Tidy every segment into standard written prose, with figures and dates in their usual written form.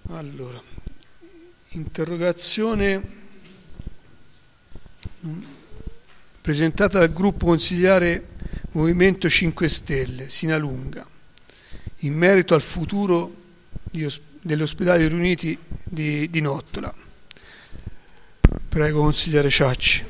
Allora, interrogazione presentata dal gruppo consigliare Movimento 5 Stelle, Sinalunga, in merito al futuro degli ospedali riuniti di Nottola. Prego, consigliere Ciacci.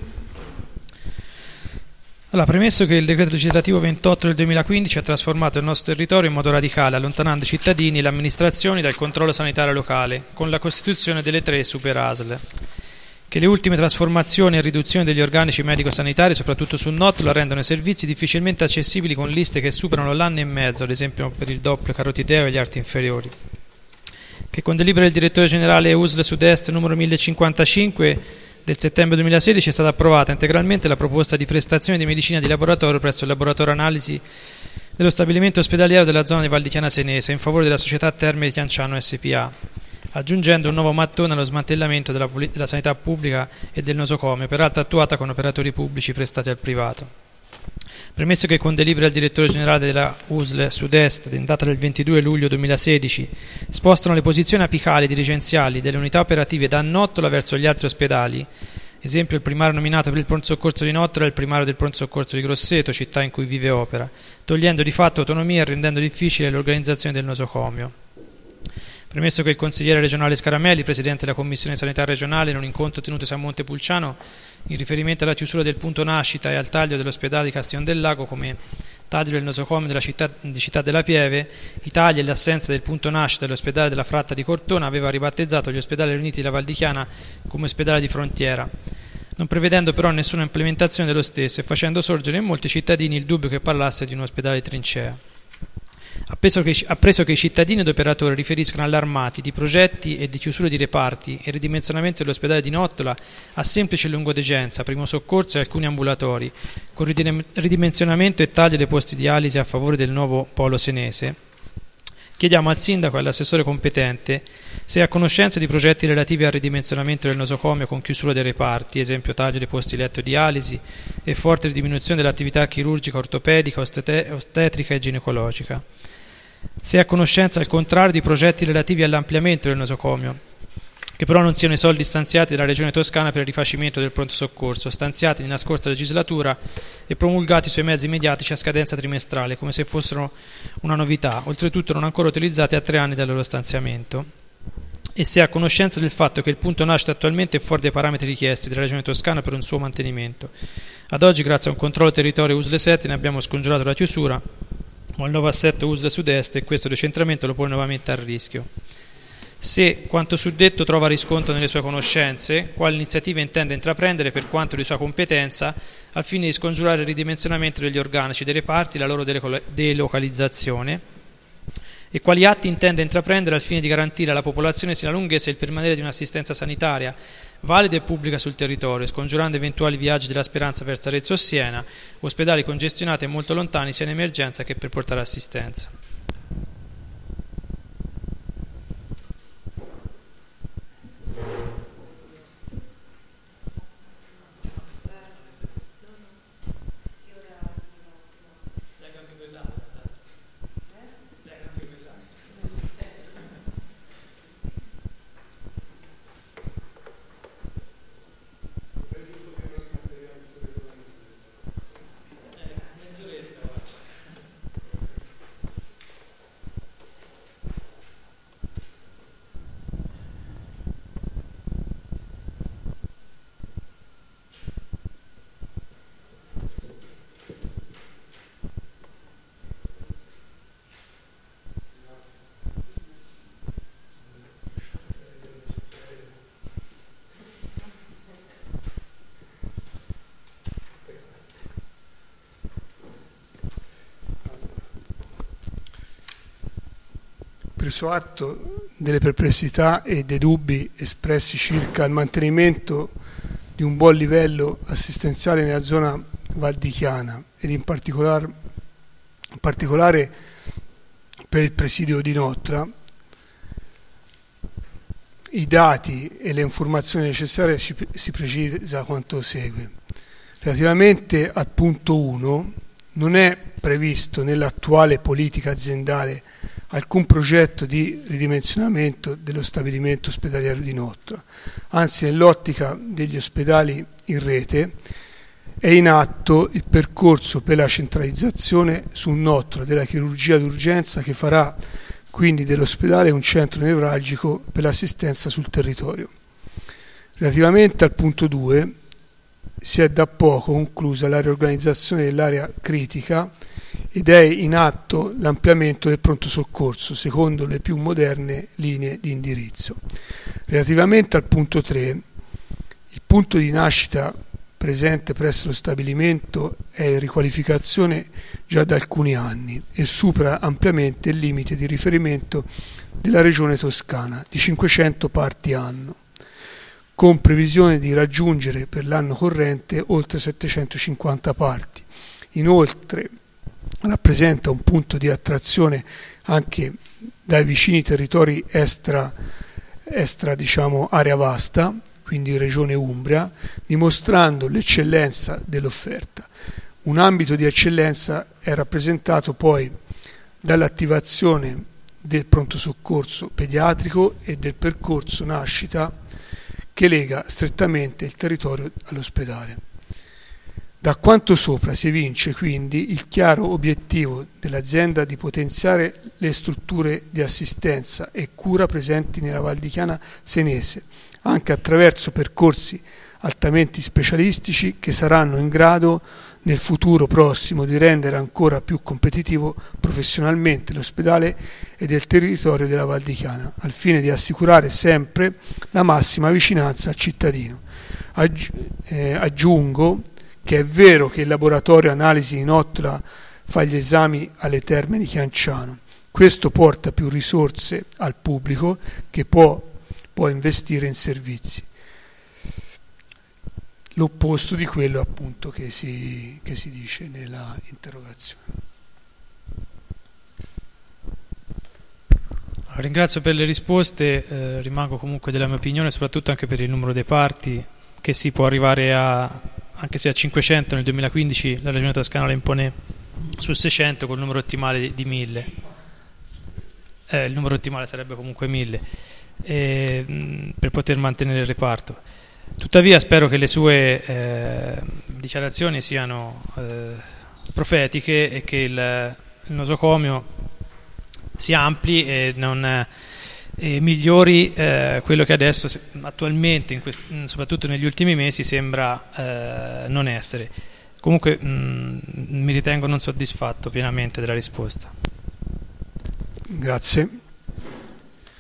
Allora, premesso che il decreto legislativo 28 del 2015 ha trasformato il nostro territorio in modo radicale, allontanando i cittadini e le amministrazioni dal controllo sanitario locale, con la costituzione delle 3 super ASL, che le ultime trasformazioni e riduzioni degli organici medico-sanitari, soprattutto su Nottola, rendono i servizi difficilmente accessibili con liste che superano l'anno e mezzo, ad esempio per il doppio carotideo e gli arti inferiori. Che con delibera del direttore generale USL Sud-Est numero 1055 del settembre 2016 è stata approvata integralmente la proposta di prestazione di medicina di laboratorio presso il laboratorio analisi dello stabilimento ospedaliero della zona di Val di Chiana Senese in favore della società Terme di Chianciano SPA, aggiungendo un nuovo mattone allo smantellamento della sanità pubblica e del nosocomio, peraltro attuata con operatori pubblici prestati al privato. Premesso che con delibera del direttore generale della USL Sud-Est, in data del 22 luglio 2016, spostano le posizioni apicali dirigenziali delle unità operative da Nottola verso gli altri ospedali, esempio il primario nominato per il pronto soccorso di Nottola e il primario del pronto soccorso di Grosseto, città in cui vive e opera, togliendo di fatto autonomia e rendendo difficile l'organizzazione del nosocomio. Premesso che il consigliere regionale Scaramelli, presidente della Commissione Sanità Regionale, in un incontro tenutosi a Montepulciano, in riferimento alla chiusura del punto nascita e al taglio dell'ospedale di Castiglion del Lago come taglio del nosocomio di Città della Pieve, i tagli e l'assenza del punto nascita dell'ospedale della Fratta di Cortona aveva ribattezzato gli ospedali riuniti della Val di Chiana come ospedale di frontiera, non prevedendo però nessuna implementazione dello stesso e facendo sorgere in molti cittadini il dubbio che parlasse di un ospedale trincea. Appreso che i cittadini ed operatori riferiscono allarmati di progetti e di chiusure di reparti e ridimensionamento dell'ospedale di Nottola a semplice lungodegenza, primo soccorso e alcuni ambulatori, con ridimensionamento e taglio dei posti di dialisi a favore del nuovo polo senese, chiediamo al sindaco e all'assessore competente se è a conoscenza di progetti relativi al ridimensionamento del nosocomio con chiusura dei reparti, esempio taglio dei posti letto dialisi e forte diminuzione dell'attività chirurgica, ortopedica, ostetrica e ginecologica. Se è a conoscenza al contrario di progetti relativi all'ampliamento del nosocomio, che però non siano i soldi stanziati dalla Regione Toscana per il rifacimento del pronto soccorso, stanziati nella scorsa legislatura e promulgati sui mezzi mediatici a scadenza trimestrale, come se fossero una novità, oltretutto non ancora utilizzati a 3 anni dal loro stanziamento. E se è a conoscenza del fatto che il punto nascita attualmente è fuori dai parametri richiesti dalla Regione Toscana per un suo mantenimento. Ad oggi, grazie a un controllo territorio USL 7, ne abbiamo scongiurato la chiusura, ma il nuovo assetto USL Sud-Est e questo decentramento lo pone nuovamente a rischio. Se quanto suddetto trova riscontro nelle sue conoscenze, quali iniziative intende intraprendere per quanto di sua competenza al fine di scongiurare il ridimensionamento degli organici dei reparti e la loro delocalizzazione e quali atti intende intraprendere al fine di garantire alla popolazione sinalunghese il permanere di un'assistenza sanitaria valida e pubblica sul territorio, scongiurando eventuali viaggi della speranza verso Arezzo o Siena, ospedali congestionati e molto lontani sia in emergenza che per portare assistenza. Preso atto delle perplessità e dei dubbi espressi circa il mantenimento di un buon livello assistenziale nella zona Val di Chiana ed in particolare per il presidio di Nottola, i dati e le informazioni necessarie si precisa quanto segue. Relativamente al punto 1, non è previsto nell'attuale politica aziendale alcun progetto di ridimensionamento dello stabilimento ospedaliero di Nottola. Anzi, nell'ottica degli ospedali in rete è in atto il percorso per la centralizzazione su Nottola della chirurgia d'urgenza, che farà quindi dell'ospedale un centro nevralgico per l'assistenza sul territorio. Relativamente al punto 2, si è da poco conclusa la riorganizzazione dell'area critica ed è in atto l'ampliamento del pronto soccorso secondo le più moderne linee di indirizzo. Relativamente al punto 3, il punto di nascita presente presso lo stabilimento è in riqualificazione già da alcuni anni e supera ampiamente il limite di riferimento della regione toscana di 500 parti anno, con previsione di raggiungere per l'anno corrente oltre 750 parti. Inoltre rappresenta un punto di attrazione anche dai vicini territori extra area vasta, quindi regione Umbria, dimostrando l'eccellenza dell'offerta. Un ambito di eccellenza è rappresentato poi dall'attivazione del pronto soccorso pediatrico e del percorso nascita che lega strettamente il territorio all'ospedale. Da quanto sopra si evince quindi il chiaro obiettivo dell'azienda di potenziare le strutture di assistenza e cura presenti nella Val di Chiana senese, anche attraverso percorsi altamente specialistici che saranno in grado nel futuro prossimo di rendere ancora più competitivo professionalmente l'ospedale ed il territorio della Val di Chiana, al fine di assicurare sempre la massima vicinanza al cittadino. Aggiungo che è vero che il laboratorio analisi di Nottola fa gli esami alle terme di Chianciano. Questo porta più risorse al pubblico che può investire in servizi. L'opposto di quello appunto che si dice nella interrogazione. Ringrazio per le risposte, rimango comunque della mia opinione, soprattutto anche per il numero dei parti, che si può arrivare anche se a 500 nel 2015 la Regione Toscana la impone su 600 con il numero ottimale di 1000. Il numero ottimale sarebbe comunque 1000 per poter mantenere il reparto. Tuttavia spero che le sue dichiarazioni siano profetiche e che il nosocomio si ampli e migliori quello che adesso attualmente, soprattutto negli ultimi mesi, sembra non essere. Comunque mi ritengo non soddisfatto pienamente della risposta. Grazie.